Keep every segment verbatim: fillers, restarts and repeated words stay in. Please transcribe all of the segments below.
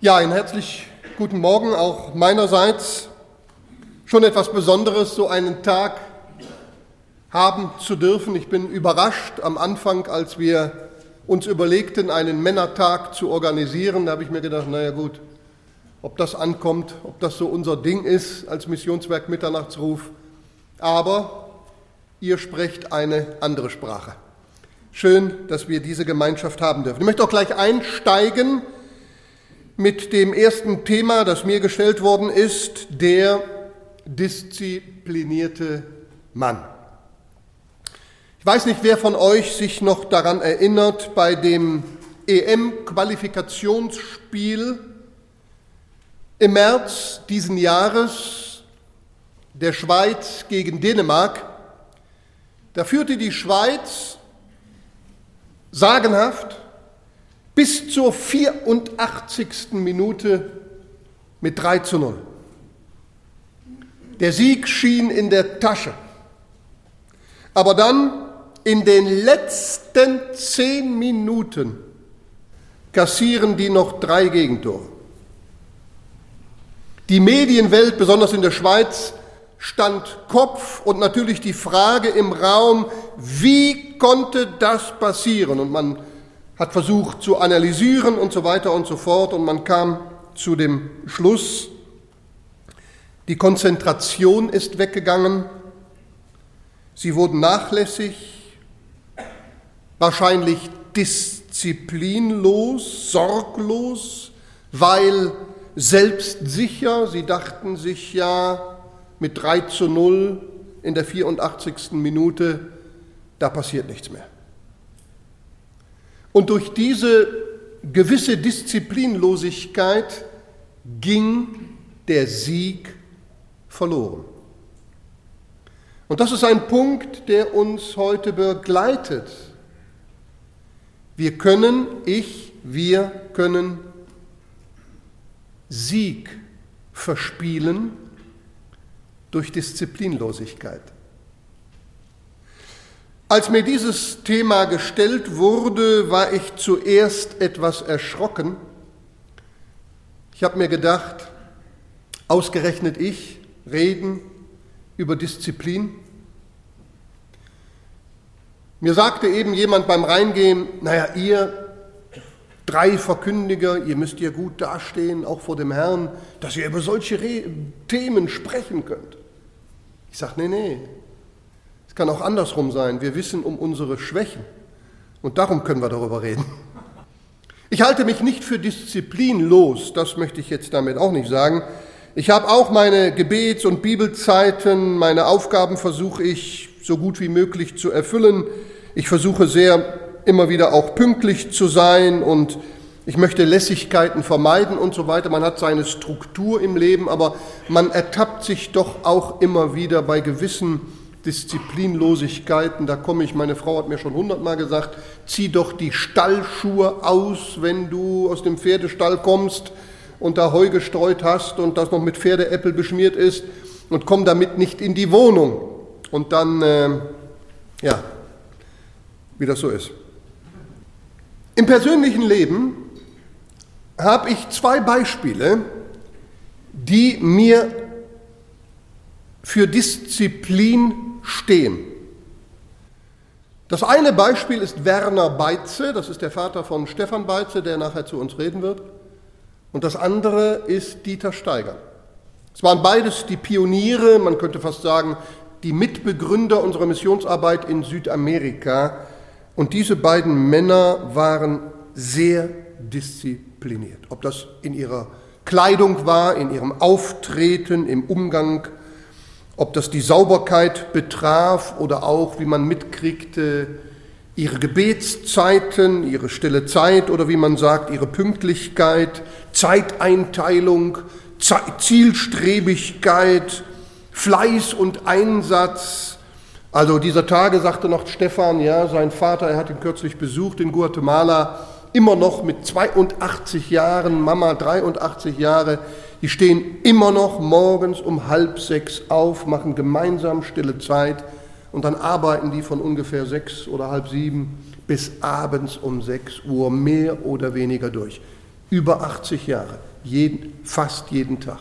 Ja, einen herzlich guten Morgen auch meinerseits. Schon etwas Besonderes, so einen Tag haben zu dürfen. Ich bin überrascht am Anfang, als wir uns überlegten, einen Männertag zu organisieren. Da habe ich mir gedacht, naja gut, ob das ankommt, ob das so unser Ding ist als Missionswerk Mitternachtsruf. Aber ihr sprecht eine andere Sprache. Schön, dass wir diese Gemeinschaft haben dürfen. Ich möchte auch gleich einsteigen mit dem ersten Thema, das mir gestellt worden ist, der disziplinierte Mann. Ich weiß nicht, wer von euch sich noch daran erinnert, bei dem E M-Qualifikationsspiel im März diesen Jahres der Schweiz gegen Dänemark. Da führte die Schweiz sagenhaft bis zur vierundachtzigsten Minute mit drei zu null. Der Sieg schien in der Tasche. Aber dann in den letzten zehn Minuten kassieren die noch drei Gegentore. Die Medienwelt, besonders in der Schweiz, stand Kopf und natürlich die Frage im Raum, wie konnte das passieren? Und man hat versucht zu analysieren und so weiter und so fort und man kam zu dem Schluss, die Konzentration ist weggegangen, sie wurden nachlässig, wahrscheinlich disziplinlos, sorglos, weil selbstsicher, sie dachten sich ja mit drei zu null in der vierundachtzigsten Minute, da passiert nichts mehr. Und durch diese gewisse Disziplinlosigkeit ging der Sieg verloren. Und das ist ein Punkt, der uns heute begleitet. Wir können, ich, wir können Sieg verspielen durch Disziplinlosigkeit. Als mir dieses Thema gestellt wurde, war ich zuerst etwas erschrocken. Ich habe mir gedacht, ausgerechnet ich, reden über Disziplin. Mir sagte eben jemand beim Reingehen, naja, ihr drei Verkündiger, ihr müsst ja gut dastehen, auch vor dem Herrn, dass ihr über solche Re- Themen sprechen könnt. Ich sage, nee, nee. Kann auch andersrum sein. Wir wissen um unsere Schwächen und darum können wir darüber reden. Ich halte mich nicht für disziplinlos, das möchte ich jetzt damit auch nicht sagen. Ich habe auch meine Gebets- und Bibelzeiten, meine Aufgaben versuche ich so gut wie möglich zu erfüllen. Ich versuche sehr immer wieder auch pünktlich zu sein und ich möchte Lässigkeiten vermeiden und so weiter. Man hat seine Struktur im Leben, aber man ertappt sich doch auch immer wieder bei gewissen Disziplinlosigkeiten, da komme ich, meine Frau hat mir schon hundertmal gesagt, zieh doch die Stallschuhe aus, wenn du aus dem Pferdestall kommst und da Heu gestreut hast und das noch mit Pferdeäppel beschmiert ist und komm damit nicht in die Wohnung. Und dann, äh, ja, wie das so ist. Im persönlichen Leben habe ich zwei Beispiele, die mir für Disziplin stehen. Das eine Beispiel ist Werner Beitze, das ist der Vater von Stefan Beitze, der nachher zu uns reden wird. Und das andere ist Dieter Steiger. Es waren beides die Pioniere, man könnte fast sagen, die Mitbegründer unserer Missionsarbeit in Südamerika. Und diese beiden Männer waren sehr diszipliniert. Ob das in ihrer Kleidung war, in ihrem Auftreten, im Umgang, ob das die Sauberkeit betraf oder auch, wie man mitkriegte, ihre Gebetszeiten, ihre stille Zeit oder wie man sagt, ihre Pünktlichkeit, Zeiteinteilung, Zielstrebigkeit, Fleiß und Einsatz. Also dieser Tage sagte noch Stefan, ja, sein Vater, er hat ihn kürzlich besucht in Guatemala, immer noch mit zweiundachtzig Jahren, Mama dreiundachtzig Jahre, die stehen immer noch morgens um halb sechs auf, machen gemeinsam stille Zeit und dann arbeiten die von ungefähr sechs oder halb sieben bis abends um sechs Uhr mehr oder weniger durch. Über achtzig Jahre. jeden, fast jeden Tag.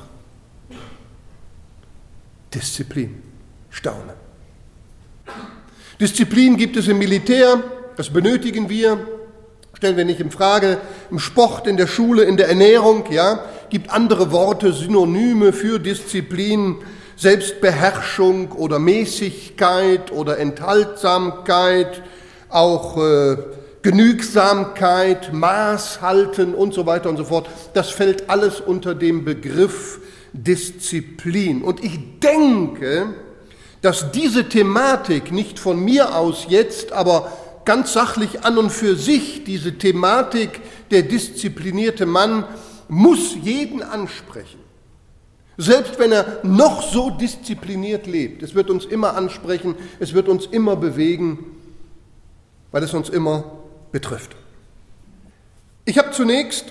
Disziplin, Staunen. Disziplin gibt es im Militär, das benötigen wir, stellen wir nicht in Frage, im Sport, in der Schule, in der Ernährung, ja, gibt andere Worte, Synonyme für Disziplin, Selbstbeherrschung oder Mäßigkeit oder Enthaltsamkeit, auch äh, Genügsamkeit, Maß halten und so weiter und so fort. Das fällt alles unter dem Begriff Disziplin. Und ich denke, dass diese Thematik nicht von mir aus jetzt, aber ganz sachlich an und für sich, diese Thematik, der disziplinierte Mann, muss jeden ansprechen. Selbst wenn er noch so diszipliniert lebt. Es wird uns immer ansprechen, es wird uns immer bewegen, weil es uns immer betrifft. Ich habe zunächst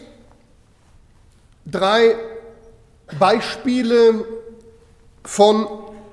drei Beispiele von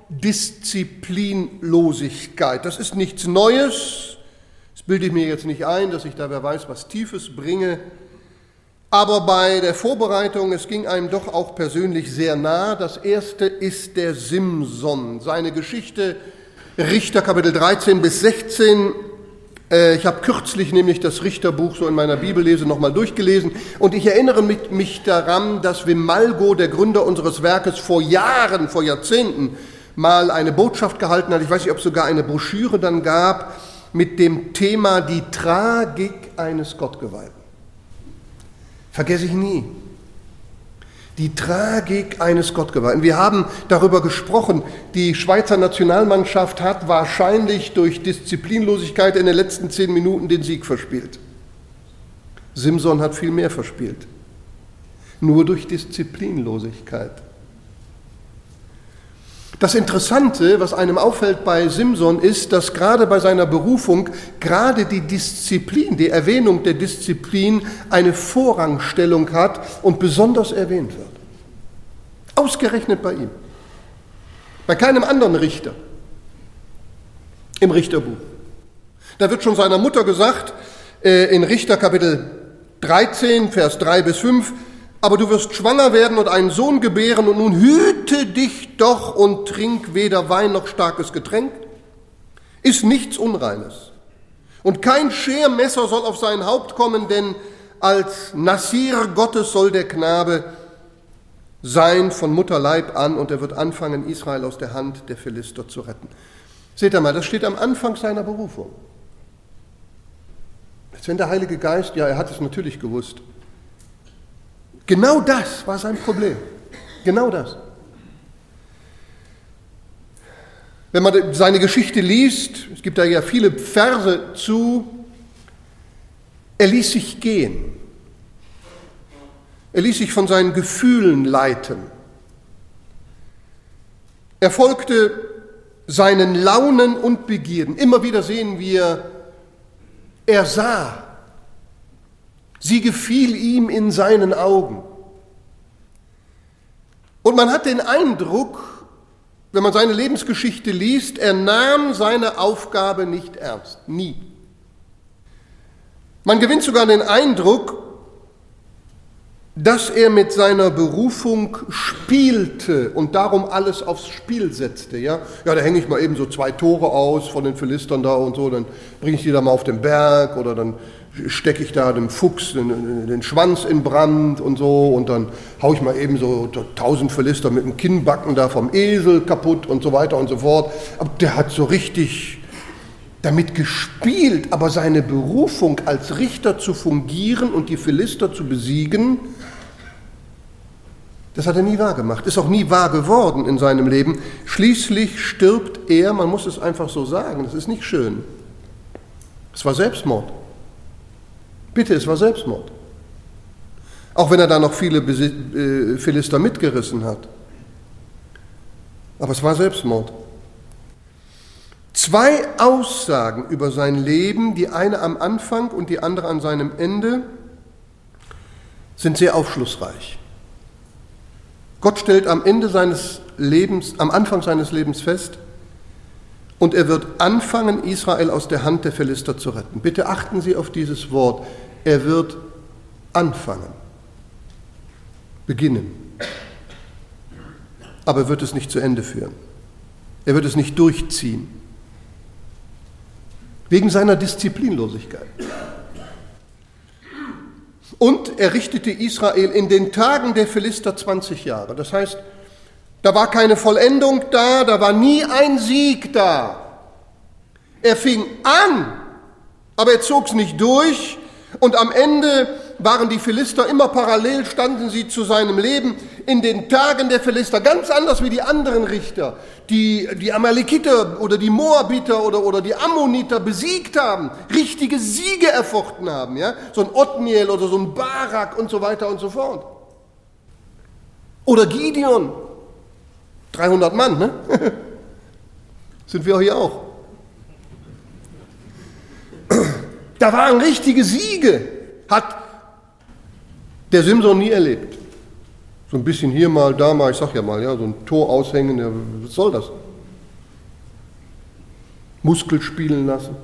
Disziplinlosigkeit. Das ist nichts Neues, das bilde ich mir jetzt nicht ein, dass ich da wer weiß was Tiefes bringe, aber bei der Vorbereitung, es ging einem doch auch persönlich sehr nah. Das erste ist der Simson, seine Geschichte, Richter Kapitel dreizehn bis sechzehn. Ich habe kürzlich nämlich das Richterbuch so in meiner Bibellese nochmal durchgelesen und ich erinnere mich, mich daran, dass Wimalgo, der Gründer unseres Werkes, vor Jahren, vor Jahrzehnten mal eine Botschaft gehalten hat, ich weiß nicht, ob es sogar eine Broschüre dann gab, mit dem Thema die Tragik eines Gottgeweihten. Vergesse ich nie. Die Tragik eines Gottgeweihten. Wir haben darüber gesprochen, die Schweizer Nationalmannschaft hat wahrscheinlich durch Disziplinlosigkeit in den letzten zehn Minuten den Sieg verspielt. Simson hat viel mehr verspielt. Nur durch Disziplinlosigkeit. Das Interessante, was einem auffällt bei Simson, ist, dass gerade bei seiner Berufung gerade die Disziplin, die Erwähnung der Disziplin eine Vorrangstellung hat und besonders erwähnt wird. Ausgerechnet bei ihm. Bei keinem anderen Richter im Richterbuch. Da wird schon seiner Mutter gesagt, äh, in Richter Kapitel dreizehn, Vers drei bis fünf, aber du wirst schwanger werden und einen Sohn gebären und nun hüte dich doch und trink weder Wein noch starkes Getränk. Iss nichts Unreines. Und kein Schermesser soll auf sein Haupt kommen, denn als Nasir Gottes soll der Knabe sein von Mutterleib an und er wird anfangen, Israel aus der Hand der Philister zu retten. Seht ihr mal, das steht am Anfang seiner Berufung. Als wenn der Heilige Geist, ja, er hat es natürlich gewusst. Genau das war sein Problem. Genau das. Wenn man seine Geschichte liest, es gibt da ja viele Verse zu, er ließ sich gehen. Er ließ sich von seinen Gefühlen leiten. Er folgte seinen Launen und Begierden. Immer wieder sehen wir, er sah. Sie gefiel ihm in seinen Augen. Und man hat den Eindruck, wenn man seine Lebensgeschichte liest, er nahm seine Aufgabe nicht ernst. Nie. Man gewinnt sogar den Eindruck, dass er mit seiner Berufung spielte und darum alles aufs Spiel setzte. Ja, ja, da hänge ich mal eben so zwei Tore aus von den Philistern da und so, dann bringe ich die da mal auf den Berg oder dann stecke ich da dem Fuchs den, den Schwanz in Brand und so und dann haue ich mal eben so tausend Philister mit dem Kinnbacken da vom Esel kaputt und so weiter und so fort. Aber der hat so richtig damit gespielt, aber seine Berufung als Richter zu fungieren und die Philister zu besiegen, das hat er nie wahr gemacht, ist auch nie wahr geworden in seinem Leben. Schließlich stirbt er, man muss es einfach so sagen, das ist nicht schön. Es war Selbstmord. Bitte, es war Selbstmord. Auch wenn er da noch viele Philister mitgerissen hat. Aber es war Selbstmord. Zwei Aussagen über sein Leben, die eine am Anfang und die andere an seinem Ende, sind sehr aufschlussreich. Gott stellt am Ende seines Lebens, am Anfang seines Lebens fest, und er wird anfangen, Israel aus der Hand der Philister zu retten. Bitte achten Sie auf dieses Wort. Er wird anfangen. beginnen. Aber er wird es nicht zu Ende führen. Er wird es nicht durchziehen. Wegen seiner Disziplinlosigkeit. Und er richtete Israel in den Tagen der Philister zwanzig Jahre. Das heißt, da war keine Vollendung da, da war nie ein Sieg da. Er fing an, aber er zog es nicht durch. Und am Ende waren die Philister immer parallel, standen sie zu seinem Leben in den Tagen der Philister, ganz anders wie die anderen Richter, die die Amalekiter oder die Moabiter oder, oder die Ammoniter besiegt haben, richtige Siege erfochten haben, ja? So ein Othniel oder so ein Barak und so weiter und so fort. Oder Gideon, dreihundert Mann, ne? Sind wir hier auch. Da waren richtige Siege, hat der Simson nie erlebt. So ein bisschen hier mal, da mal, ich sag ja mal, ja, so ein Tor aushängen, ja, was soll das? Muskel spielen lassen.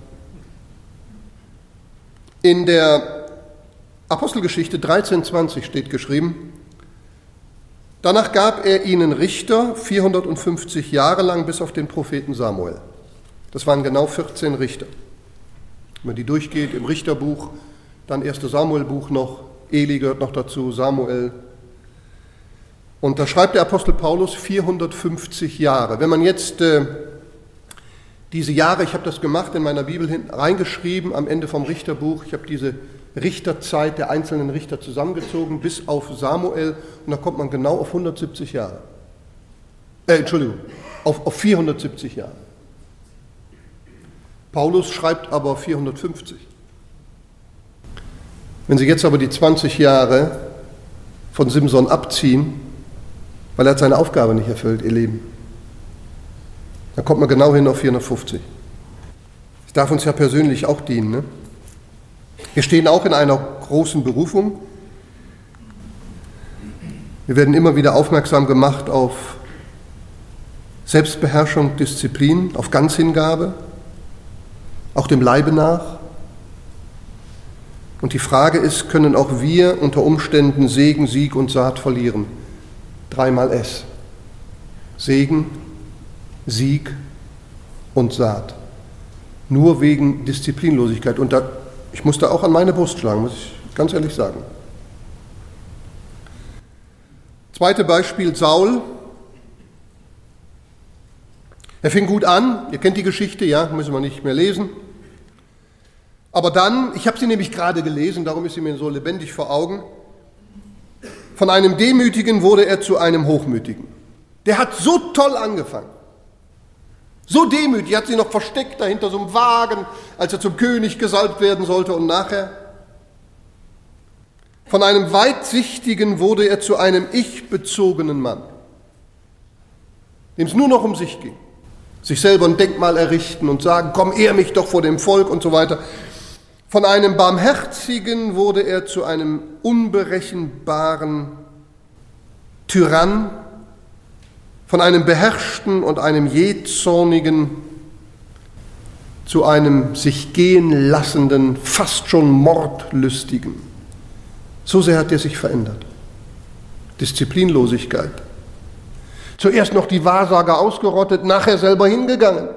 In der Apostelgeschichte dreizehn zwanzig steht geschrieben, danach gab er ihnen Richter vierhundertfünfzig Jahre lang bis auf den Propheten Samuel. Das waren genau vierzehn Richter. Wenn man die durchgeht im Richterbuch, dann erste Samuelbuch noch, Eli gehört noch dazu, Samuel. Und da schreibt der Apostel Paulus vierhundertfünfzig Jahre. Wenn man jetzt äh, diese Jahre, ich habe das gemacht in meiner Bibel hinten reingeschrieben, am Ende vom Richterbuch, ich habe diese Richterzeit der einzelnen Richter zusammengezogen bis auf Samuel und da kommt man genau auf hundertsiebzig Jahre. Äh, Entschuldigung, auf, auf vierhundertsiebzig Jahre. Paulus schreibt aber vierhundertfünfzig. Wenn Sie jetzt aber die zwanzig Jahre von Simson abziehen, weil er hat seine Aufgabe nicht erfüllt, ihr Lieben, dann kommt man genau hin auf vierhundertfünfzig. Das darf uns ja persönlich auch dienen. Ne? Wir stehen auch in einer großen Berufung. Wir werden immer wieder aufmerksam gemacht auf Selbstbeherrschung, Disziplin, auf Ganzhingabe, auch dem Leibe nach. Und die Frage ist, können auch wir unter Umständen Segen, Sieg und Saat verlieren? Dreimal S. Segen, Sieg und Saat. Nur wegen Disziplinlosigkeit. Und da, ich muss da auch an meine Brust schlagen, muss ich ganz ehrlich sagen. Zweites Beispiel, Saul. Er fing gut an, ihr kennt die Geschichte, ja, müssen wir nicht mehr lesen. Aber dann, ich habe sie nämlich gerade gelesen, darum ist sie mir so lebendig vor Augen, von einem Demütigen wurde er zu einem Hochmütigen. Der hat so toll angefangen, so demütig, hat sich noch versteckt da hinter so einem Wagen, als er zum König gesalbt werden sollte und nachher. Von einem Weitsichtigen wurde er zu einem ich-bezogenen Mann, dem es nur noch um sich ging. Sich selber ein Denkmal errichten und sagen, komm, ehr mich doch vor dem Volk und so weiter. Von einem Barmherzigen wurde er zu einem unberechenbaren Tyrann, von einem Beherrschten und einem Jähzornigen zu einem sich gehen lassenden, fast schon Mordlüstigen. So sehr hat er sich verändert. Disziplinlosigkeit. Zuerst noch die Wahrsager ausgerottet, nachher selber hingegangen.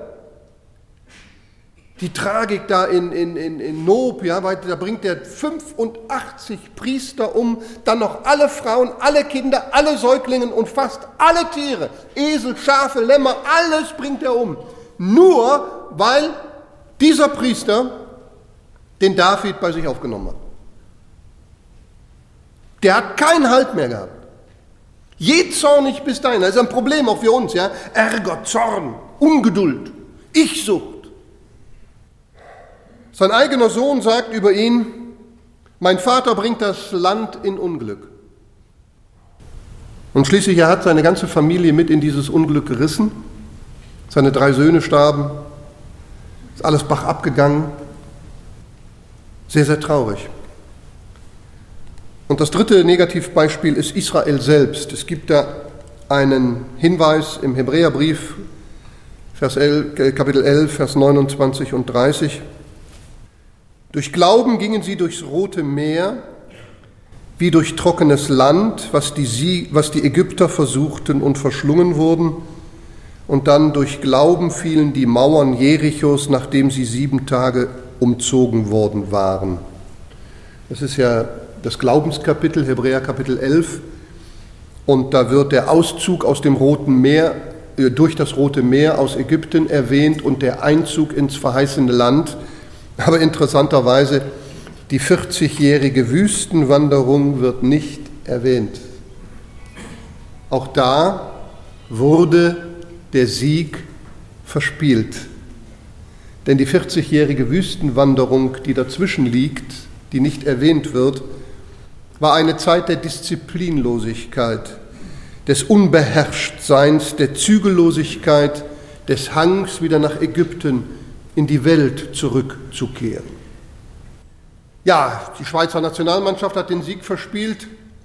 Die Tragik da in, in, in, in Nob, ja, da bringt er fünfundachtzig Priester um, dann noch alle Frauen, alle Kinder, alle Säuglinge und fast alle Tiere, Esel, Schafe, Lämmer, alles bringt er um. Nur weil dieser Priester den David bei sich aufgenommen hat. Der hat keinen Halt mehr gehabt. Jähzornig bis dahin, das ist ein Problem auch für uns, ja. Ärger, Zorn, Ungeduld, Ich-Sucht. Sein eigener Sohn sagt über ihn, mein Vater bringt das Land in Unglück. Und schließlich er hat seine ganze Familie mit in dieses Unglück gerissen. Seine drei Söhne starben, ist alles bach abgegangen. Sehr, sehr traurig. Und das dritte Negativbeispiel ist Israel selbst. Es gibt da einen Hinweis im Hebräerbrief, Vers elf, Kapitel elf, Vers neunundzwanzig und dreißig. Durch Glauben gingen sie durchs Rote Meer, wie durch trockenes Land, was die, Sie, was die Ägypter versuchten und verschlungen wurden. Und dann durch Glauben fielen die Mauern Jerichos, nachdem sie sieben Tage umzogen worden waren. Das ist ja das Glaubenskapitel, Hebräer Kapitel elf. Und da wird der Auszug aus dem Roten Meer, äh, durch das Rote Meer aus Ägypten erwähnt und der Einzug ins verheißene Land. Aber interessanterweise, die vierzigjährige Wüstenwanderung wird nicht erwähnt. Auch da wurde der Sieg verspielt. Denn die vierzigjährige Wüstenwanderung, die dazwischen liegt, die nicht erwähnt wird, war eine Zeit der Disziplinlosigkeit, des Unbeherrschtseins, der Zügellosigkeit, des Hangs, wieder nach Ägypten in die Welt zurückzukehren. Ja, die Schweizer Nationalmannschaft hat den Sieg verspielt.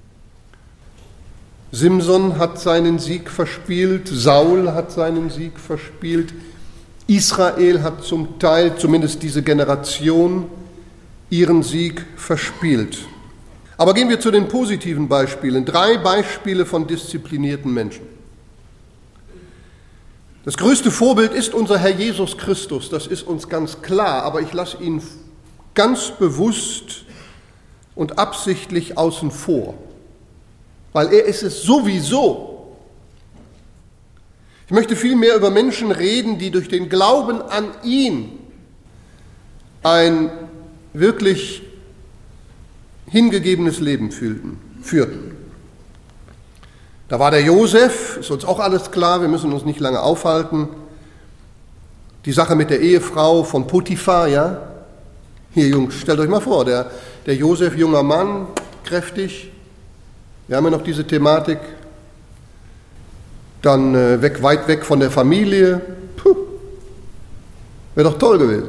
Simson hat seinen Sieg verspielt, Saul hat seinen Sieg verspielt, Israel hat zum Teil, zumindest diese Generation, ihren Sieg verspielt. Aber gehen wir zu den positiven Beispielen. Drei Beispiele von disziplinierten Menschen. Das größte Vorbild ist unser Herr Jesus Christus, das ist uns ganz klar, aber ich lasse ihn ganz bewusst und absichtlich außen vor, weil er ist es sowieso. Ich möchte vielmehr über Menschen reden, die durch den Glauben an ihn ein wirklich hingegebenes Leben fühlten, führten. Da war der Josef, ist uns auch alles klar, wir müssen uns nicht lange aufhalten. Die Sache mit der Ehefrau von Potiphar, ja. Hier Jungs, stellt euch mal vor, der, der Josef, junger Mann, kräftig. Wir haben ja noch diese Thematik. Dann äh, weg, weit weg von der Familie. Puh, wäre doch toll gewesen.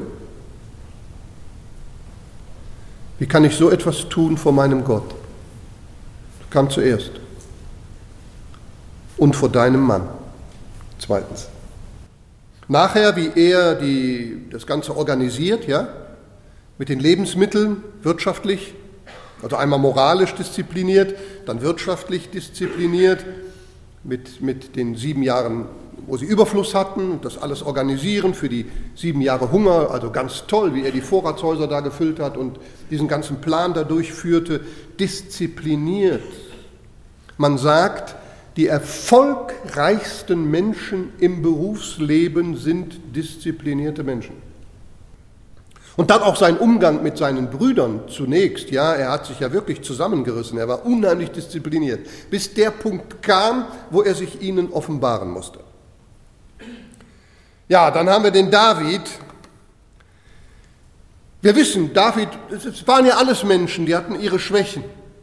Wie kann ich so etwas tun vor meinem Gott? Das kam zuerst. Und vor deinem Mann. Zweitens. Nachher, wie er die, das Ganze organisiert, ja, mit den Lebensmitteln, wirtschaftlich, also einmal moralisch diszipliniert, dann wirtschaftlich diszipliniert, mit, mit den sieben Jahren, wo sie Überfluss hatten, das alles organisieren für die sieben Jahre Hunger, also ganz toll, wie er die Vorratshäuser da gefüllt hat und diesen ganzen Plan da durchführte, diszipliniert. Man sagt, die erfolgreichsten Menschen im Berufsleben sind disziplinierte Menschen. Und dann auch sein Umgang mit seinen Brüdern zunächst, ja, er hat sich ja wirklich zusammengerissen, er war unheimlich diszipliniert, bis der Punkt kam, wo er sich ihnen offenbaren musste. Ja, dann haben wir den David. Wir wissen, David, es waren ja alles Menschen, die hatten ihre Schwächen.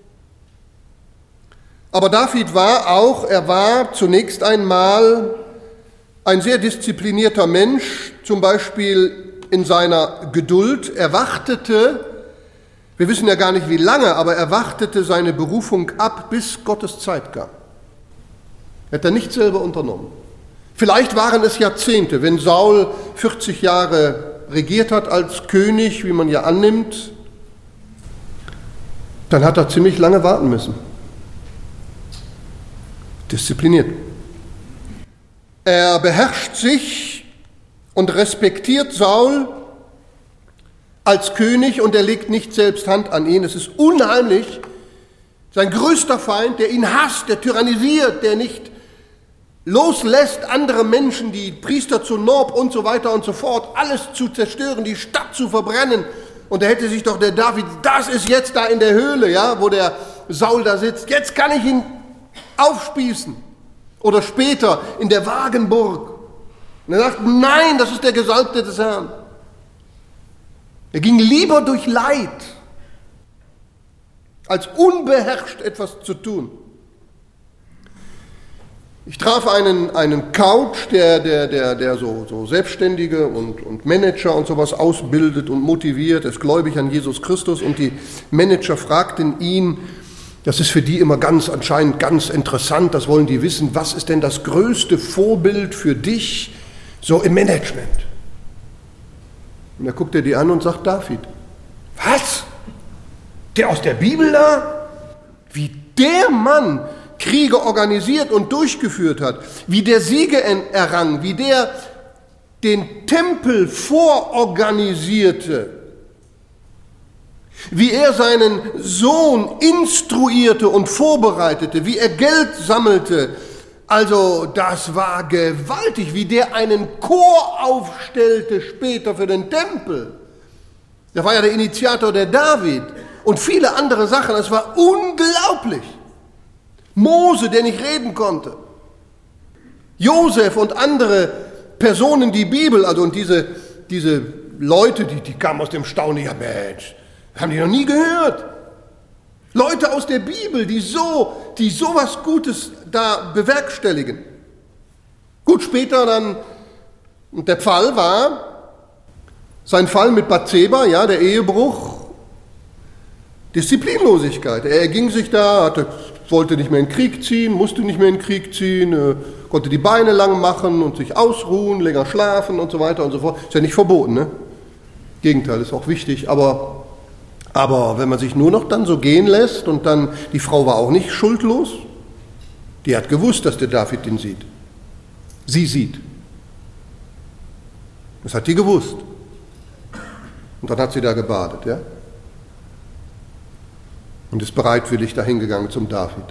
Aber David war auch, er war zunächst einmal ein sehr disziplinierter Mensch, zum Beispiel in seiner Geduld. Er wartete, wir wissen ja gar nicht wie lange, aber er wartete seine Berufung ab, bis Gottes Zeit kam. Er hat er nicht selber unternommen. Vielleicht waren es Jahrzehnte, wenn Saul vierzig Jahre regiert hat als König, wie man ja annimmt, dann hat er ziemlich lange warten müssen. Diszipliniert. Er beherrscht sich und respektiert Saul als König und er legt nicht selbst Hand an ihn. Es ist unheimlich. Sein größter Feind, der ihn hasst, der tyrannisiert, der nicht loslässt, andere Menschen, die Priester zu Nob und so weiter und so fort, alles zu zerstören, die Stadt zu verbrennen. Und da hätte sich doch der David, das ist jetzt da in der Höhle, ja, wo der Saul da sitzt, jetzt kann ich ihn aufspießen. Oder später in der Wagenburg. Und er sagt, nein, das ist der Gesalbte des Herrn. Er ging lieber durch Leid, als unbeherrscht etwas zu tun. Ich traf einen, einen Coach, der, der, der, der so, so Selbstständige und, und Manager und sowas ausbildet und motiviert, ist gläubig an Jesus Christus und die Manager fragten ihn, das ist für die immer ganz anscheinend ganz interessant, das wollen die wissen, was ist denn das größte Vorbild für dich so im Management? Und da guckt er die an und sagt, David. Was? Der aus der Bibel da? wie der Mann Kriege organisiert und durchgeführt hat, wie der Siege errang, wie der den Tempel vororganisierte, wie er seinen Sohn instruierte und vorbereitete, wie er Geld sammelte. Also das war gewaltig, wie der einen Chor aufstellte später für den Tempel. Der war ja der Initiator der David und viele andere Sachen. Das war unglaublich. Mose, der nicht reden konnte. Josef und andere Personen, die Bibel, also und diese, diese Leute, die, die kamen aus dem Staunen, ja Mensch, haben die noch nie gehört. Leute aus der Bibel, die so, die sowas Gutes da bewerkstelligen. Gut, später dann, und der Fall war, sein Fall mit Bathseba, ja, der Ehebruch, Disziplinlosigkeit. Er erging sich da, hatte, wollte nicht mehr in den Krieg ziehen, musste nicht mehr in den Krieg ziehen, äh, konnte die Beine lang machen und sich ausruhen, länger schlafen und so weiter und so fort. Ist ja nicht verboten, ne? Gegenteil, ist auch wichtig, aber Aber wenn man sich nur noch dann so gehen lässt und dann, die Frau war auch nicht schuldlos, die hat gewusst, dass der David ihn sieht. Sie sieht. Das hat die gewusst. Und dann hat sie da gebadet, ja? Und ist bereitwillig dahingegangen zum David.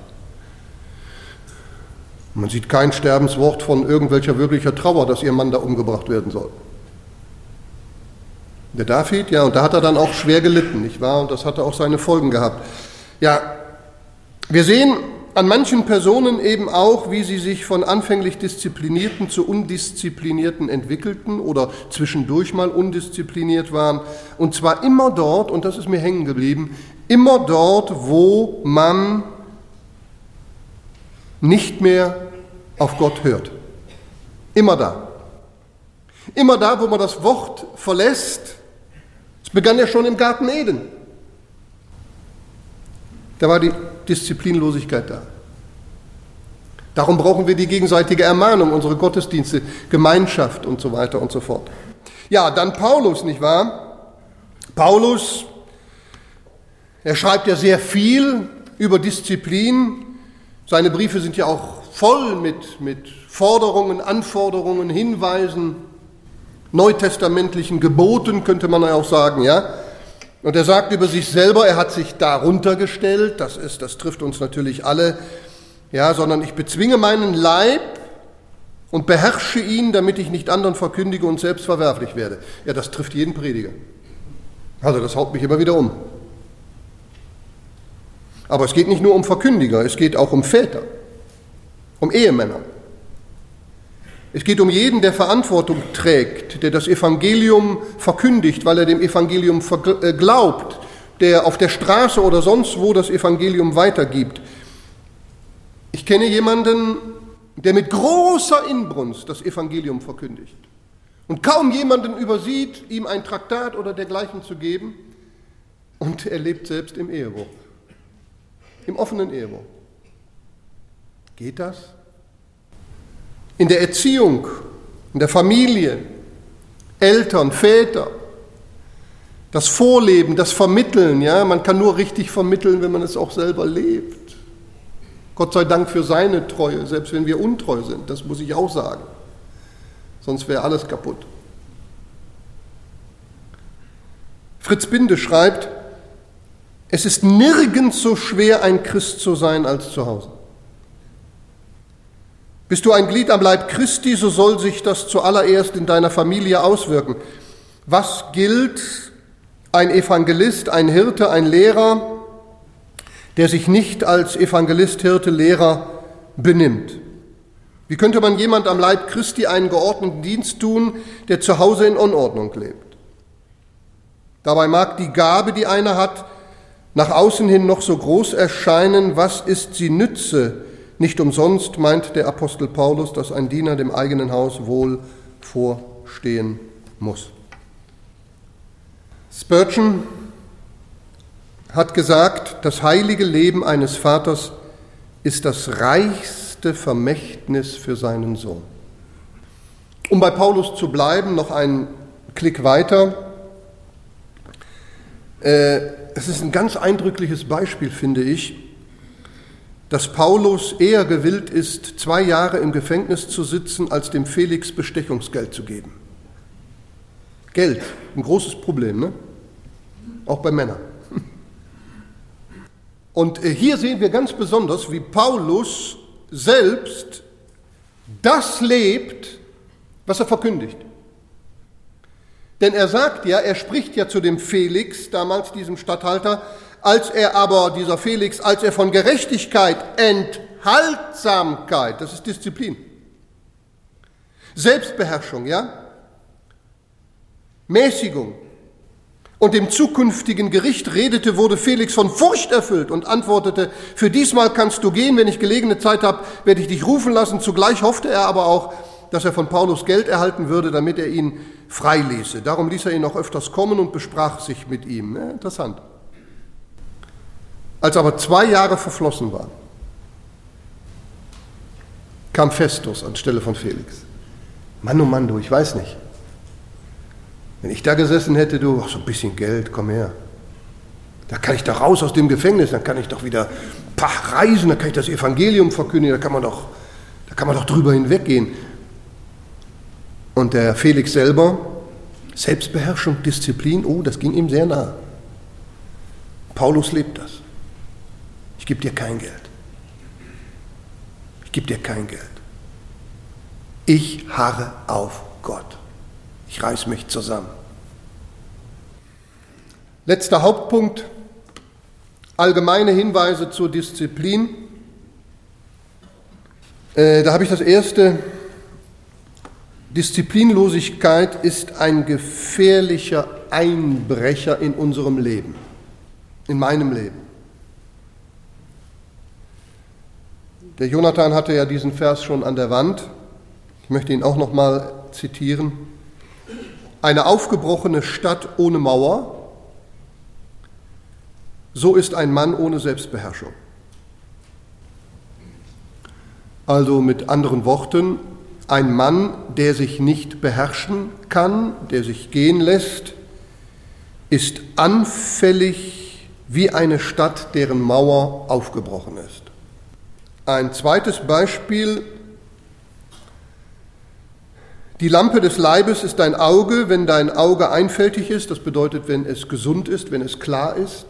Man sieht kein Sterbenswort von irgendwelcher wirklicher Trauer, dass ihr Mann da umgebracht werden soll. Der David, ja, und da hat er dann auch schwer gelitten, nicht wahr? Und das hatte auch seine Folgen gehabt. Ja, wir sehen an manchen Personen eben auch, wie sie sich von anfänglich Disziplinierten zu Undisziplinierten entwickelten oder zwischendurch mal undiszipliniert waren. Und zwar immer dort, und das ist mir hängen geblieben, immer dort, wo man nicht mehr auf Gott hört. Immer da. Immer da, wo man das Wort verlässt. Es begann ja schon im Garten Eden. Da war die Disziplinlosigkeit da. Darum brauchen wir die gegenseitige Ermahnung, unsere Gottesdienste, Gemeinschaft und so weiter und so fort. Ja, dann Paulus, nicht wahr? Paulus, er schreibt ja sehr viel über Disziplin. Seine Briefe sind ja auch voll mit, mit Forderungen, Anforderungen, Hinweisen, neutestamentlichen Geboten, könnte man ja auch sagen, ja. Und er sagt über sich selber, er hat sich darunter gestellt, das ist, das trifft uns natürlich alle, ja, sondern ich bezwinge meinen Leib und beherrsche ihn, damit ich nicht anderen verkündige und selbst verwerflich werde. Ja, das trifft jeden Prediger. Also das haut mich immer wieder um. Aber es geht nicht nur um Verkündiger, es geht auch um Väter, um Ehemänner. Es geht um jeden, der Verantwortung trägt, der das Evangelium verkündigt, weil er dem Evangelium glaubt, der auf der Straße oder sonst wo das Evangelium weitergibt. Ich kenne jemanden, der mit großer Inbrunst das Evangelium verkündigt und kaum jemanden übersieht, ihm ein Traktat oder dergleichen zu geben, und er lebt selbst im Ehebruch, im offenen Ehebruch. Geht das? In der Erziehung, in der Familie, Eltern, Väter, das Vorleben, das Vermitteln, ja, man kann nur richtig vermitteln, wenn man es auch selber lebt. Gott sei Dank für seine Treue, selbst wenn wir untreu sind, das muss ich auch sagen. Sonst wäre alles kaputt. Fritz Binde schreibt, es ist nirgends so schwer, ein Christ zu sein, als zu Hause. Bist du ein Glied am Leib Christi, so soll sich das zuallererst in deiner Familie auswirken. Was gilt ein Evangelist, ein Hirte, ein Lehrer, der sich nicht als Evangelist, Hirte, Lehrer benimmt? Wie könnte man jemand am Leib Christi einen geordneten Dienst tun, der zu Hause in Unordnung lebt? Dabei mag die Gabe, die einer hat, nach außen hin noch so groß erscheinen. Was ist sie nütze? Nicht umsonst meint der Apostel Paulus, dass ein Diener dem eigenen Haus wohl vorstehen muss. Spurgeon hat gesagt, das heilige Leben eines Vaters ist das reichste Vermächtnis für seinen Sohn. Um bei Paulus zu bleiben, noch einen Klick weiter. Es ist ein ganz eindrückliches Beispiel, finde ich, dass Paulus eher gewillt ist, zwei Jahre im Gefängnis zu sitzen, als dem Felix Bestechungsgeld zu geben. Geld, ein großes Problem, ne? Auch bei Männern. Und hier sehen wir ganz besonders, wie Paulus selbst das lebt, was er verkündigt. Denn er sagt ja, er spricht ja zu dem Felix, damals diesem Statthalter, als er aber, dieser Felix, als er von Gerechtigkeit, Enthaltsamkeit, das ist Disziplin, Selbstbeherrschung, ja, Mäßigung und dem zukünftigen Gericht redete, wurde Felix von Furcht erfüllt und antwortete, für diesmal kannst du gehen, wenn ich gelegene Zeit habe, werde ich dich rufen lassen. Zugleich hoffte er aber auch, dass er von Paulus Geld erhalten würde, damit er ihn freiließe. Darum ließ er ihn auch öfters kommen und besprach sich mit ihm. Ja, interessant. Als aber zwei Jahre verflossen waren, kam Festus anstelle von Felix. Mann, oh Mann, du, ich weiß nicht. Wenn ich da gesessen hätte, du, ach, so ein bisschen Geld, komm her. Da kann ich doch raus aus dem Gefängnis, dann kann ich doch wieder ein paar reisen, dann kann ich das Evangelium verkündigen, da kann man doch, da kann man doch drüber hinweggehen. Und der Felix selber, Selbstbeherrschung, Disziplin, oh, das ging ihm sehr nah. Paulus lebt das. Ich gebe dir kein Geld. Ich gebe dir kein Geld. Ich harre auf Gott. Ich reiß mich zusammen. Letzter Hauptpunkt, allgemeine Hinweise zur Disziplin. Äh, da habe ich das erste. Disziplinlosigkeit ist ein gefährlicher Einbrecher in unserem Leben, in meinem Leben. Der Jonathan hatte ja diesen Vers schon an der Wand. Ich möchte ihn auch noch mal zitieren. Eine aufgebrochene Stadt ohne Mauer, so ist ein Mann ohne Selbstbeherrschung. Also mit anderen Worten, ein Mann, der sich nicht beherrschen kann, der sich gehen lässt, ist anfällig wie eine Stadt, deren Mauer aufgebrochen ist. Ein zweites Beispiel: Die Lampe des Leibes ist dein Auge, wenn dein Auge einfältig ist, das bedeutet, wenn es gesund ist, wenn es klar ist.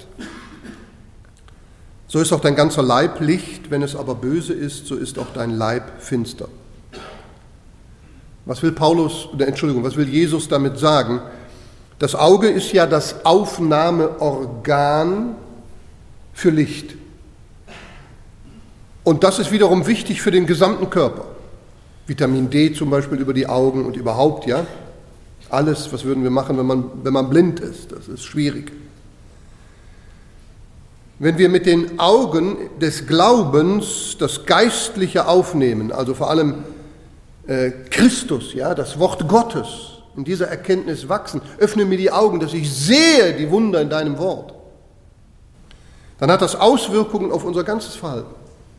So ist auch dein ganzer Leib Licht, wenn es aber böse ist, so ist auch dein Leib finster. Was will Paulus, oder Entschuldigung, was will Jesus damit sagen? Das Auge ist ja das Aufnahmeorgan für Licht. Und das ist wiederum wichtig für den gesamten Körper. Vitamin D zum Beispiel über die Augen und überhaupt, ja. Alles, was würden wir machen, wenn man, wenn man blind ist? Das ist schwierig. Wenn wir mit den Augen des Glaubens das Geistliche aufnehmen, also vor allem äh, Christus, ja, das Wort Gottes, in dieser Erkenntnis wachsen, öffne mir die Augen, dass ich sehe die Wunder in deinem Wort, dann hat das Auswirkungen auf unser ganzes Verhalten.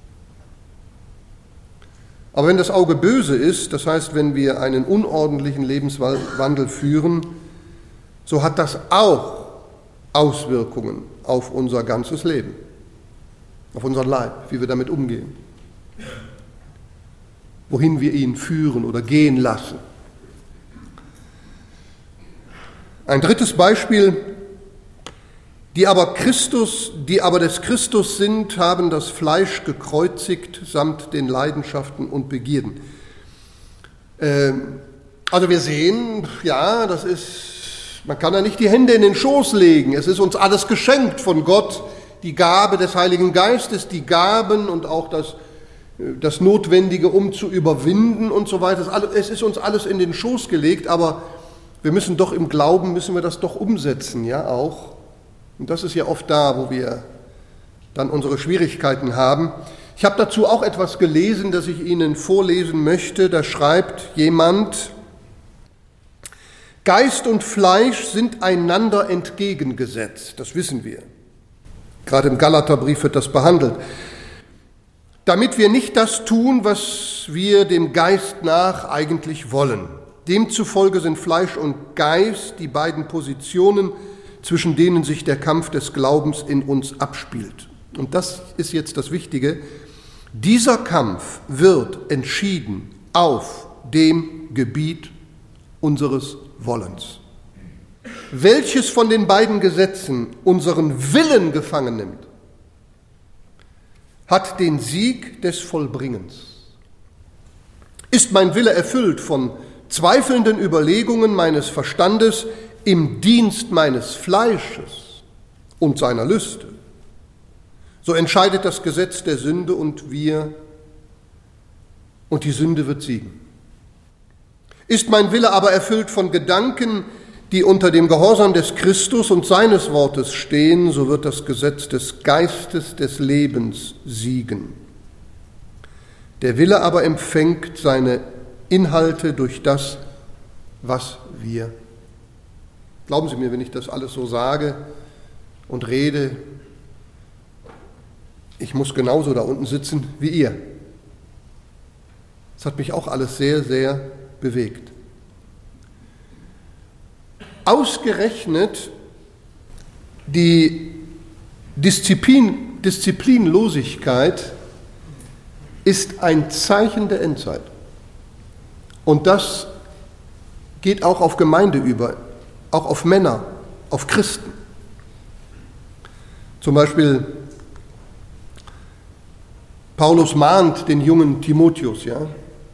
Aber wenn das Auge böse ist, das heißt, wenn wir einen unordentlichen Lebenswandel führen, so hat das auch Auswirkungen auf unser ganzes Leben, auf unseren Leib, wie wir damit umgehen, wohin wir ihn führen oder gehen lassen. Ein drittes Beispiel: Die aber Christus, die aber des Christus sind, haben das Fleisch gekreuzigt samt den Leidenschaften und Begierden. Ähm, also wir sehen, ja, das ist, man kann ja nicht die Hände in den Schoß legen. Es ist uns alles geschenkt von Gott, die Gabe des Heiligen Geistes, die Gaben und auch das, das Notwendige, um zu überwinden und so weiter. Es ist uns alles in den Schoß gelegt, aber wir müssen doch im Glauben, müssen wir das doch umsetzen, ja auch. Und das ist ja oft da, wo wir dann unsere Schwierigkeiten haben. Ich habe dazu auch etwas gelesen, das ich Ihnen vorlesen möchte. Da schreibt jemand: Geist und Fleisch sind einander entgegengesetzt. Das wissen wir. Gerade im Galaterbrief wird das behandelt. Damit wir nicht das tun, was wir dem Geist nach eigentlich wollen. Demzufolge sind Fleisch und Geist die beiden Positionen, zwischen denen sich der Kampf des Glaubens in uns abspielt. Und das ist jetzt das Wichtige. Dieser Kampf wird entschieden auf dem Gebiet unseres Wollens. Welches von den beiden Gesetzen unseren Willen gefangen nimmt, hat den Sieg des Vollbringens. Ist mein Wille erfüllt von zweifelnden Überlegungen meines Verstandes im Dienst meines Fleisches und seiner Lüste, so entscheidet das Gesetz der Sünde und wir, und die Sünde wird siegen. Ist mein Wille aber erfüllt von Gedanken, die unter dem Gehorsam des Christus und seines Wortes stehen, so wird das Gesetz des Geistes des Lebens siegen. Der Wille aber empfängt seine Inhalte durch das, was wir. Glauben Sie mir, wenn ich das alles so sage und rede, ich muss genauso da unten sitzen wie ihr. Das hat mich auch alles sehr, sehr bewegt. Ausgerechnet die Disziplin, Disziplinlosigkeit ist ein Zeichen der Endzeit. Und das geht auch auf Gemeinde über, auch auf Männer, auf Christen. Zum Beispiel Paulus mahnt den jungen Timotheus, ja.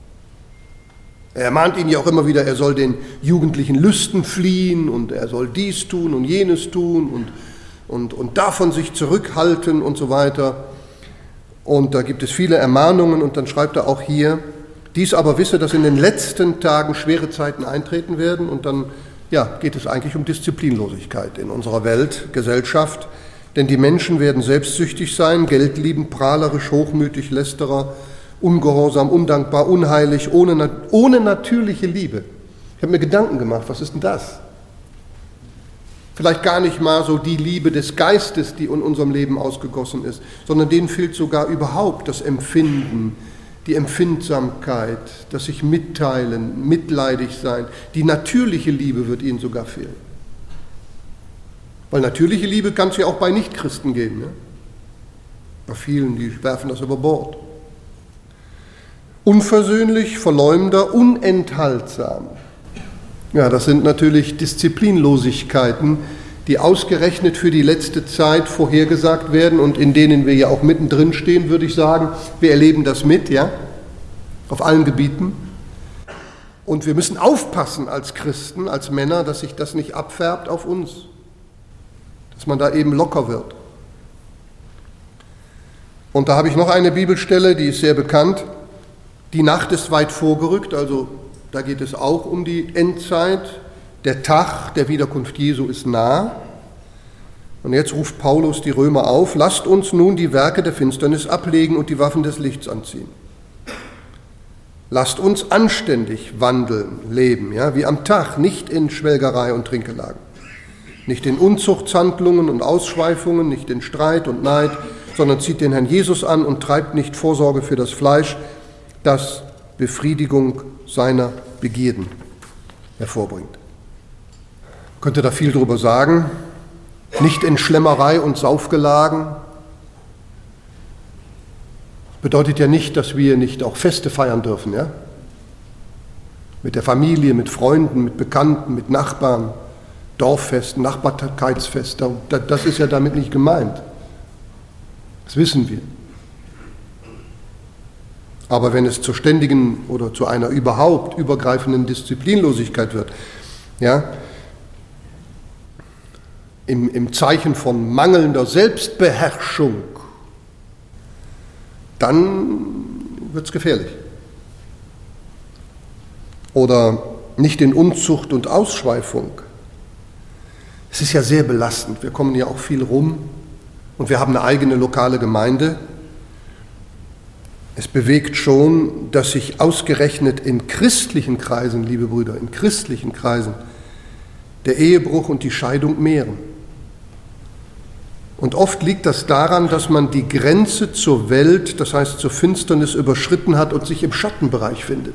Er mahnt ihn ja auch immer wieder, er soll den jugendlichen Lüsten fliehen und er soll dies tun und jenes tun und, und, und davon sich zurückhalten und so weiter. Und da gibt es viele Ermahnungen und dann schreibt er auch hier, dies aber wisse, dass in den letzten Tagen schwere Zeiten eintreten werden und dann ja, geht es eigentlich um Disziplinlosigkeit in unserer Welt, Gesellschaft, denn die Menschen werden selbstsüchtig sein, geldliebend, prahlerisch, hochmütig, lästerer, ungehorsam, undankbar, unheilig, ohne, ohne natürliche Liebe. Ich habe mir Gedanken gemacht, was ist denn das? Vielleicht gar nicht mal so die Liebe des Geistes, die in unserem Leben ausgegossen ist, sondern denen fehlt sogar überhaupt das Empfinden, die Empfindsamkeit, das sich mitteilen, mitleidig sein. Die natürliche Liebe wird ihnen sogar fehlen. Weil natürliche Liebe kann es ja auch bei Nichtchristen geben. Ne? Bei vielen, die werfen das über Bord. Unversöhnlich, Verleumder, unenthaltsam. Ja, das sind natürlich Disziplinlosigkeiten, die ausgerechnet für die letzte Zeit vorhergesagt werden und in denen wir ja auch mittendrin stehen, würde ich sagen. Wir erleben das mit, ja, auf allen Gebieten. Und wir müssen aufpassen als Christen, als Männer, dass sich das nicht abfärbt auf uns, dass man da eben locker wird. Und da habe ich noch eine Bibelstelle, die ist sehr bekannt. Die Nacht ist weit vorgerückt, also da geht es auch um die Endzeit. Der Tag der Wiederkunft Jesu ist nah. Und jetzt ruft Paulus die Römer auf, lasst uns nun die Werke der Finsternis ablegen und die Waffen des Lichts anziehen. Lasst uns anständig wandeln, leben, ja, wie am Tag, nicht in Schwelgerei und Trinkgelagen, nicht in Unzuchtshandlungen und Ausschweifungen, nicht in Streit und Neid, sondern zieht den Herrn Jesus an und treibt nicht Vorsorge für das Fleisch, das Befriedigung seiner Begierden hervorbringt. Man könnte da viel drüber sagen. Nicht in Schlemmerei und Saufgelagen. Das bedeutet ja nicht, dass wir nicht auch Feste feiern dürfen, ja? Mit der Familie, mit Freunden, mit Bekannten, mit Nachbarn, Dorffesten, Nachbarkeitsfest. Das ist ja damit nicht gemeint. Das wissen wir. Aber wenn es zur ständigen oder zu einer überhaupt übergreifenden Disziplinlosigkeit wird, ja, im, im Zeichen von mangelnder Selbstbeherrschung, dann wird es gefährlich. Oder nicht in Unzucht und Ausschweifung. Es ist ja sehr belastend. Wir kommen ja auch viel rum und wir haben eine eigene lokale Gemeinde. Es bewegt schon, dass sich ausgerechnet in christlichen Kreisen, liebe Brüder, in christlichen Kreisen, der Ehebruch und die Scheidung mehren. Und oft liegt das daran, dass man die Grenze zur Welt, das heißt zur Finsternis, überschritten hat und sich im Schattenbereich findet.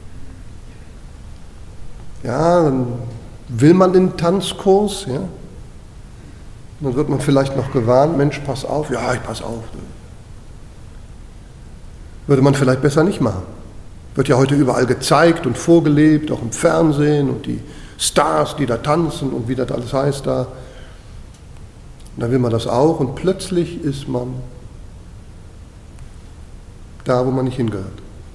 Ja, dann will man in den Tanzkurs, ja, dann wird man vielleicht noch gewarnt, Mensch, pass auf, ja, ich pass auf. Würde man vielleicht besser nicht machen. Wird ja heute überall gezeigt und vorgelebt, auch im Fernsehen und die Stars, die da tanzen und wie das alles heißt da. Und dann will man das auch und plötzlich ist man da, wo man nicht hingehört.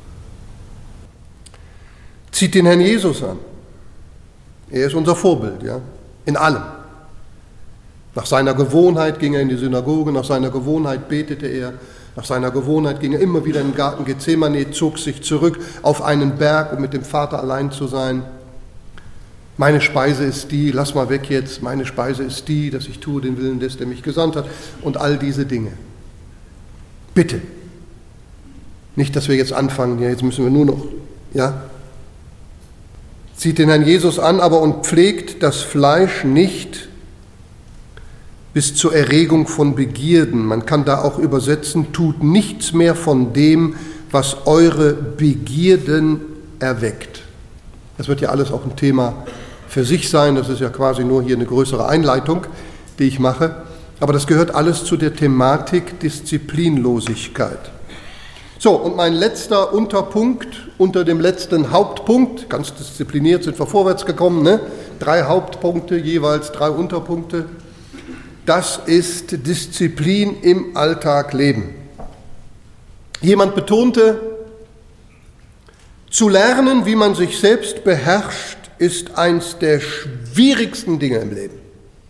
Zieht den Herrn Jesus an. Er ist unser Vorbild, ja, in allem. Nach seiner Gewohnheit ging er in die Synagoge, nach seiner Gewohnheit betete er, nach seiner Gewohnheit ging er immer wieder in den Garten Gethsemane, zog sich zurück auf einen Berg, um mit dem Vater allein zu sein. Meine Speise ist die, lass mal weg jetzt, meine Speise ist die, dass ich tue den Willen des, der mich gesandt hat und all diese Dinge. Bitte. Nicht, dass wir jetzt anfangen, ja, jetzt müssen wir nur noch, ja. Zieht den Herrn Jesus an, aber und pflegt das Fleisch nicht bis zur Erregung von Begierden. Man kann da auch übersetzen, tut nichts mehr von dem, was eure Begierden erweckt. Das wird ja alles auch ein Thema für sich sein, das ist ja quasi nur hier eine größere Einleitung, die ich mache, aber das gehört alles zu der Thematik Disziplinlosigkeit. So, und mein letzter Unterpunkt unter dem letzten Hauptpunkt, ganz diszipliniert sind wir vorwärts gekommen, ne? Drei Hauptpunkte, jeweils drei Unterpunkte, das ist Disziplin im Alltag leben. Jemand betonte, zu lernen, wie man sich selbst beherrscht, ist eins der schwierigsten Dinge im Leben.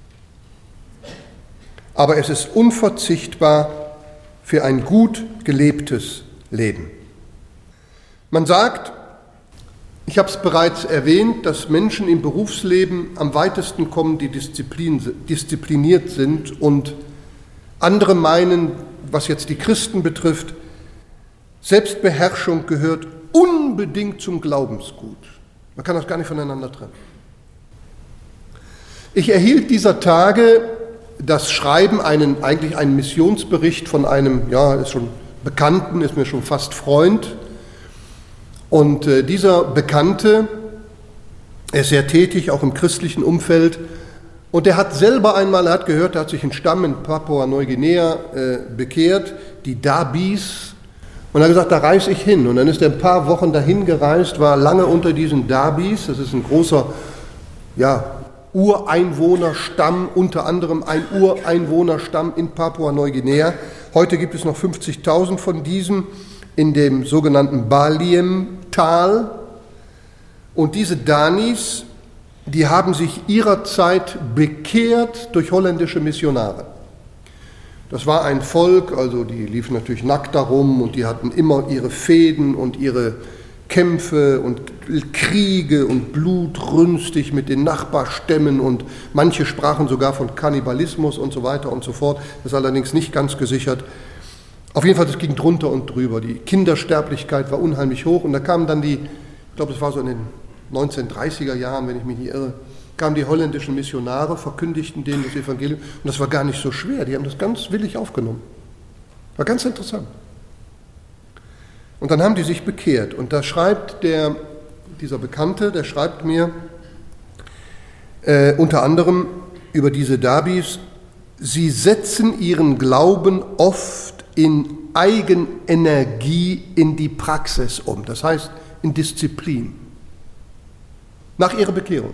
Aber es ist unverzichtbar für ein gut gelebtes Leben. Man sagt, ich habe es bereits erwähnt, dass Menschen im Berufsleben am weitesten kommen, die Disziplin, diszipliniert sind und andere meinen, was jetzt die Christen betrifft, Selbstbeherrschung gehört unbedingt zum Glaubensgut. Man kann das gar nicht voneinander trennen. Ich erhielt dieser Tage das Schreiben, einen, eigentlich einen Missionsbericht von einem, ja, ist schon Bekannten, ist mir schon fast Freund. Und äh, dieser Bekannte, er ist sehr tätig, auch im christlichen Umfeld. Und er hat selber einmal, er hat gehört, er hat sich ein Stamm in Papua-Neuguinea äh, bekehrt, die Dabis. Und er hat gesagt, da reise ich hin. Und dann ist er ein paar Wochen dahin gereist, war lange unter diesen Dabis. Das ist ein großer, ja, Ureinwohnerstamm, unter anderem ein Ureinwohnerstamm in Papua-Neuguinea. Heute gibt es noch fünfzigtausend von diesen in dem sogenannten Baliem-Tal. Und diese Danis, die haben sich ihrer Zeit bekehrt durch holländische Missionare. Das war ein Volk, also die liefen natürlich nackt darum und die hatten immer ihre Fehden und ihre Kämpfe und Kriege und blutrünstig mit den Nachbarstämmen und manche sprachen sogar von Kannibalismus und so weiter und so fort. Das ist allerdings nicht ganz gesichert. Auf jeden Fall, das ging drunter und drüber. Die Kindersterblichkeit war unheimlich hoch und da kamen dann die, ich glaube, das war so in den neunzehnhundertdreißiger Jahren, wenn ich mich nicht irre, kamen die holländischen Missionare, verkündigten denen das Evangelium und das war gar nicht so schwer. Die haben das ganz willig aufgenommen. War ganz interessant. Und dann haben die sich bekehrt. Und da schreibt der, dieser Bekannte, der schreibt mir äh, unter anderem über diese Dabis, sie setzen ihren Glauben oft in Eigenenergie in die Praxis um. Das heißt, in Disziplin. Nach ihrer Bekehrung.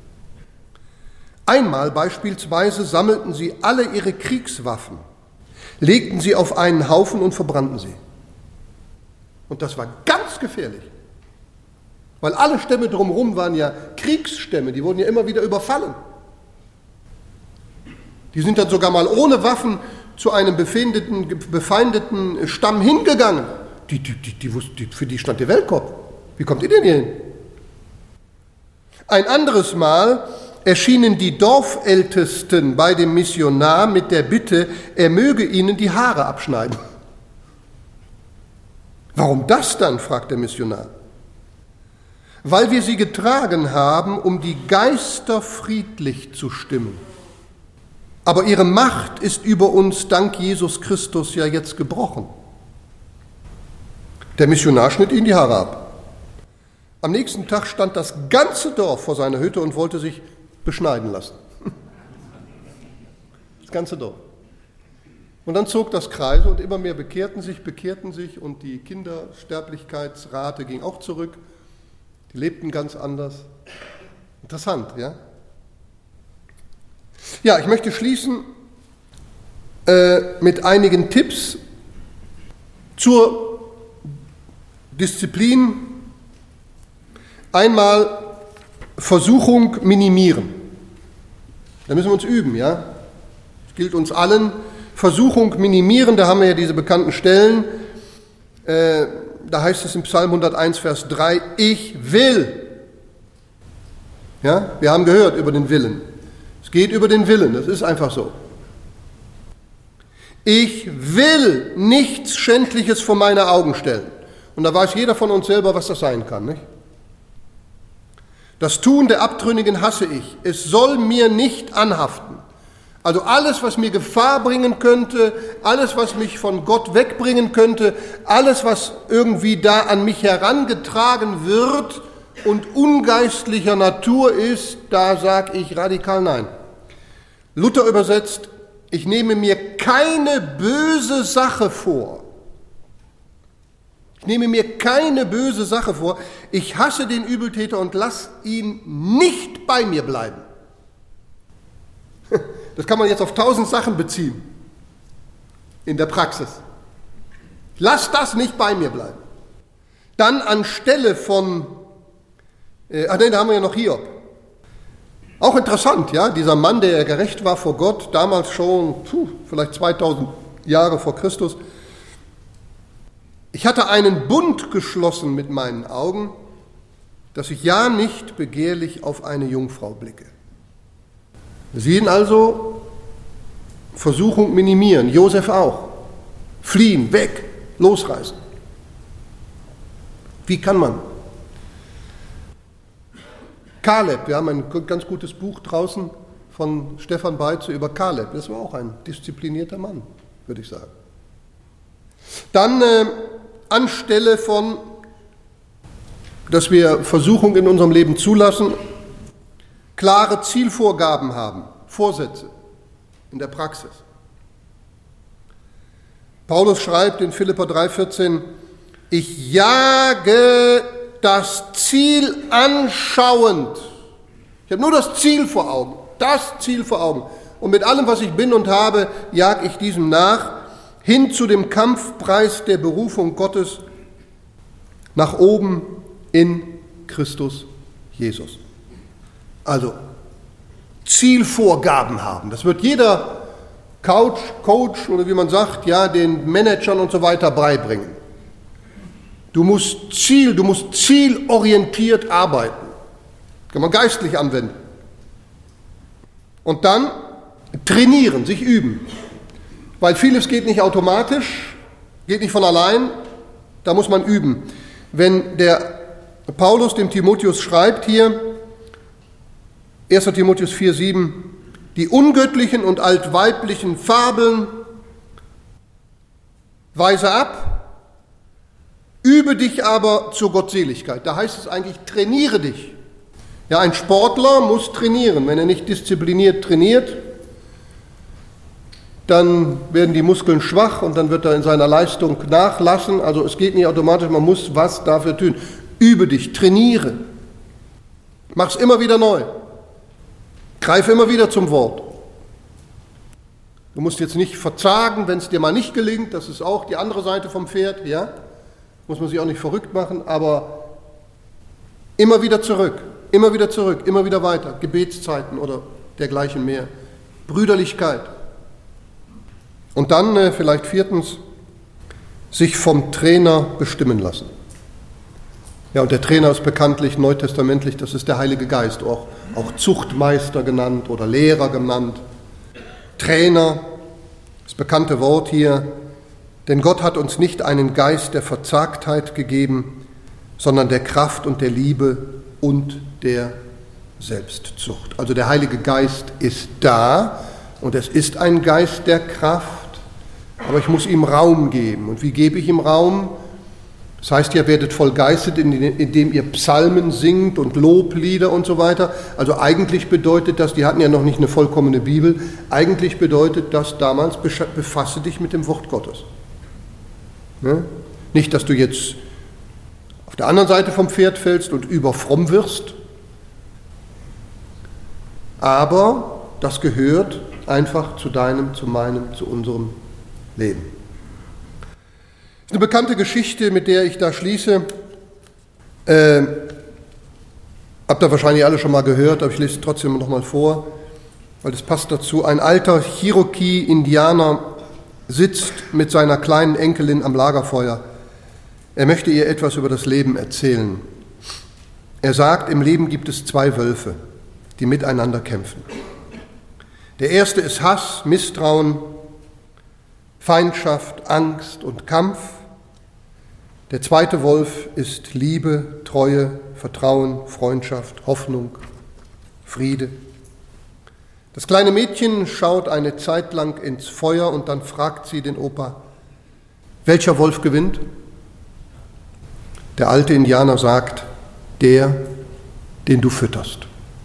Einmal beispielsweise sammelten sie alle ihre Kriegswaffen, legten sie auf einen Haufen und verbrannten sie. Und das war ganz gefährlich, weil alle Stämme drumherum waren ja Kriegsstämme, die wurden ja immer wieder überfallen. Die sind dann sogar mal ohne Waffen zu einem befeindeten, befeindeten Stamm hingegangen. Die, die, die, die, die, für die stand der Weltkopf. Wie kommt ihr denn hier hin? Ein anderes Mal erschienen die Dorfältesten bei dem Missionar mit der Bitte, er möge ihnen die Haare abschneiden. Warum das dann, fragt der Missionar. Weil wir sie getragen haben, um die Geister friedlich zu stimmen. Aber ihre Macht ist über uns dank Jesus Christus ja jetzt gebrochen. Der Missionar schnitt ihnen die Haare ab. Am nächsten Tag stand das ganze Dorf vor seiner Hütte und wollte sich beschneiden lassen. Das ganze Dorf. Und dann zog das Kreise und immer mehr bekehrten sich, bekehrten sich und die Kindersterblichkeitsrate ging auch zurück. Die lebten ganz anders. Interessant, ja? Ja, ich möchte schließen äh, mit einigen Tipps zur Disziplin. Einmal Versuchung minimieren. Da müssen wir uns üben, ja? Das gilt uns allen. Versuchung minimieren, da haben wir ja diese bekannten Stellen. Äh, da heißt es im Psalm hunderteins, Vers drei, ich will. Ja, wir haben gehört über den Willen. Es geht über den Willen, das ist einfach so. Ich will nichts Schändliches vor meine Augen stellen. Und da weiß jeder von uns selber, was das sein kann, nicht? Das Tun der Abtrünnigen hasse ich. Es soll mir nicht anhaften. Also alles, was mir Gefahr bringen könnte, alles, was mich von Gott wegbringen könnte, alles, was irgendwie da an mich herangetragen wird und ungeistlicher Natur ist, da sage ich radikal nein. Luther übersetzt, ich nehme mir keine böse Sache vor. Ich nehme mir keine böse Sache vor. Ich hasse den Übeltäter und lass ihn nicht bei mir bleiben. Das kann man jetzt auf tausend Sachen beziehen in der Praxis. Lass das nicht bei mir bleiben. Dann anstelle von, äh, ach nein, da haben wir ja noch Hiob. Auch interessant, ja, dieser Mann, der ja gerecht war vor Gott, damals schon, puh, vielleicht zweitausend Jahre vor Christus. Ich hatte einen Bund geschlossen mit meinen Augen, dass ich ja nicht begehrlich auf eine Jungfrau blicke. Wir sehen also, Versuchung minimieren, Josef auch. Fliehen, weg, losreißen. Wie kann man? Kaleb, wir haben ein ganz gutes Buch draußen von Stefan Beitze über Kaleb. Das war auch ein disziplinierter Mann, würde ich sagen. Dann äh, anstelle von, dass wir Versuchung in unserem Leben zulassen, klare Zielvorgaben haben, Vorsätze in der Praxis. Paulus schreibt in Philipper drei vierzehn, ich jage das Ziel anschauend. Ich habe nur das Ziel vor Augen, das Ziel vor Augen. Und mit allem, was ich bin und habe, jag ich diesem nach, hin zu dem Kampfpreis der Berufung Gottes nach oben in Christus Jesus. Also Zielvorgaben haben. Das wird jeder Couch, Coach oder wie man sagt, ja, den Managern und so weiter beibringen. Du musst Ziel, du musst zielorientiert arbeiten. Kann man geistlich anwenden. Und dann trainieren, sich üben. Weil vieles geht nicht automatisch, geht nicht von allein, da muss man üben. Wenn der Paulus dem Timotheus schreibt hier, erster Timotheus vier sieben, die ungöttlichen und altweiblichen Fabeln weise ab, übe dich aber zur Gottseligkeit. Da heißt es eigentlich, trainiere dich. Ja, ein Sportler muss trainieren. Wenn er nicht diszipliniert trainiert, dann werden die Muskeln schwach und dann wird er in seiner Leistung nachlassen. Also es geht nicht automatisch, man muss was dafür tun. Übe dich, trainiere. Mach's immer wieder neu. Greif immer wieder zum Wort. Du musst jetzt nicht verzagen, wenn es dir mal nicht gelingt. Das ist auch die andere Seite vom Pferd, ja. Muss man sich auch nicht verrückt machen, aber immer wieder zurück, immer wieder zurück, immer wieder weiter. Gebetszeiten oder dergleichen mehr. Brüderlichkeit. Und dann äh, vielleicht viertens, sich vom Trainer bestimmen lassen. Ja, und der Trainer ist bekanntlich neutestamentlich, das ist der Heilige Geist, auch, auch Zuchtmeister genannt oder Lehrer genannt. Trainer, das bekannte Wort hier, denn Gott hat uns nicht einen Geist der Verzagtheit gegeben, sondern der Kraft und der Liebe und der Selbstzucht. Also der Heilige Geist ist da und es ist ein Geist der Kraft, aber ich muss ihm Raum geben. Und wie gebe ich ihm Raum? Das heißt, ihr werdet voll geistet, indem ihr Psalmen singt und Loblieder und so weiter. Also eigentlich bedeutet das, die hatten ja noch nicht eine vollkommene Bibel, eigentlich bedeutet das damals, befasse dich mit dem Wort Gottes. Ne? Nicht, dass du jetzt auf der anderen Seite vom Pferd fällst und überfromm wirst, aber das gehört einfach zu deinem, zu meinem, zu unserem Leben. Eine bekannte Geschichte, mit der ich da schließe, äh, habt ihr wahrscheinlich alle schon mal gehört, aber ich lese es trotzdem noch mal vor, weil das passt dazu. Ein alter Cherokee-Indianer sitzt mit seiner kleinen Enkelin am Lagerfeuer. Er möchte ihr etwas über das Leben erzählen. Er sagt, im Leben gibt es zwei Wölfe, die miteinander kämpfen. Der erste ist Hass, Misstrauen, Feindschaft, Angst und Kampf. Der zweite Wolf ist Liebe, Treue, Vertrauen, Freundschaft, Hoffnung, Friede. Das kleine Mädchen schaut eine Zeit lang ins Feuer und dann fragt sie den Opa, welcher Wolf gewinnt? Der alte Indianer sagt, der, den du fütterst.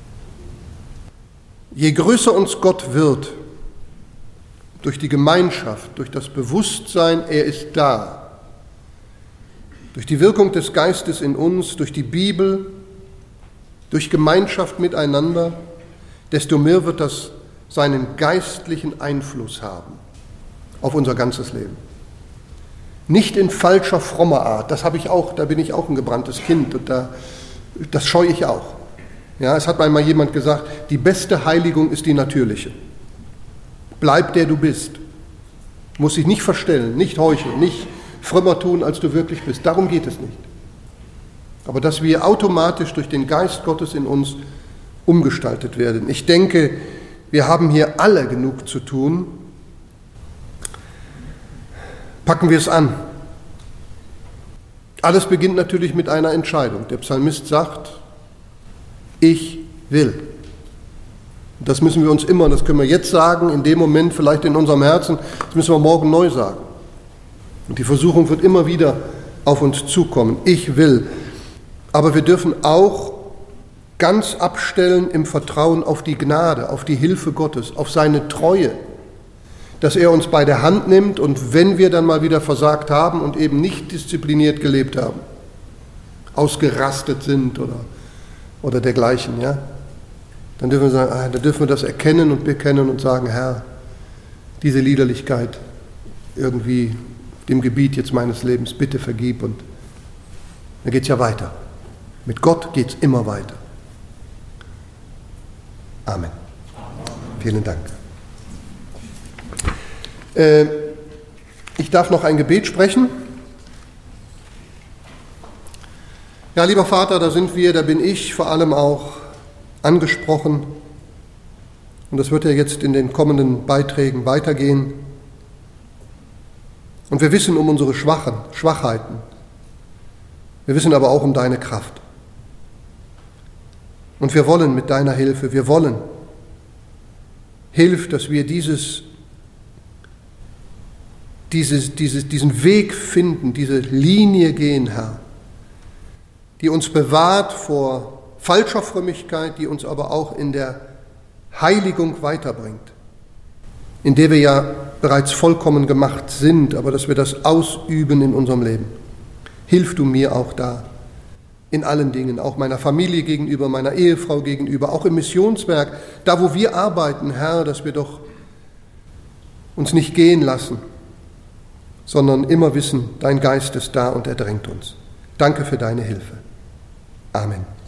Je größer uns Gott wird, durch die Gemeinschaft, durch das Bewusstsein, er ist da, durch die Wirkung des Geistes in uns, durch die Bibel, durch Gemeinschaft miteinander, desto mehr wird das seinen geistlichen Einfluss haben auf unser ganzes Leben. Nicht in falscher, frommer Art, das habe ich auch, da bin ich auch ein gebranntes Kind und da, das scheue ich auch. Ja, es hat einmal jemand gesagt, die beste Heiligung ist die natürliche. Bleib der du bist. Muss dich nicht verstellen, nicht heucheln, nicht frömmer tun, als du wirklich bist. Darum geht es nicht. Aber dass wir automatisch durch den Geist Gottes in uns umgestaltet werden. Ich denke, wir haben hier alle genug zu tun. Packen wir es an. Alles beginnt natürlich mit einer Entscheidung. Der Psalmist sagt, ich will. Das müssen wir uns immer, das können wir jetzt sagen, in dem Moment vielleicht in unserem Herzen, das müssen wir morgen neu sagen. Und die Versuchung wird immer wieder auf uns zukommen. Ich will. Aber wir dürfen auch ganz abstellen im Vertrauen auf die Gnade, auf die Hilfe Gottes, auf seine Treue, dass er uns bei der Hand nimmt und wenn wir dann mal wieder versagt haben und eben nicht diszipliniert gelebt haben, ausgerastet sind oder, oder dergleichen, ja, dann dürfen wir sagen, ah, dann dürfen wir das erkennen und bekennen und sagen, Herr, diese Liederlichkeit irgendwie dem Gebiet jetzt meines Lebens, bitte vergib und dann geht es ja weiter. Mit Gott geht es immer weiter. Amen. Vielen Dank. Äh, ich darf noch ein Gebet sprechen. Ja, lieber Vater, da sind wir, da bin ich vor allem auch angesprochen. Und das wird ja jetzt in den kommenden Beiträgen weitergehen. Und wir wissen um unsere Schwachen, Schwachheiten. Wir wissen aber auch um deine Kraft. Und wir wollen mit deiner Hilfe, wir wollen. Hilf, dass wir dieses, dieses, dieses, diesen Weg finden, diese Linie gehen, Herr, die uns bewahrt vor falscher Frömmigkeit, die uns aber auch in der Heiligung weiterbringt, in der wir ja bereits vollkommen gemacht sind, aber dass wir das ausüben in unserem Leben. Hilf du mir auch da, in allen Dingen, auch meiner Familie gegenüber, meiner Ehefrau gegenüber, auch im Missionswerk, da wo wir arbeiten, Herr, dass wir doch uns nicht gehen lassen, sondern immer wissen, dein Geist ist da und er drängt uns. Danke für deine Hilfe. Amen.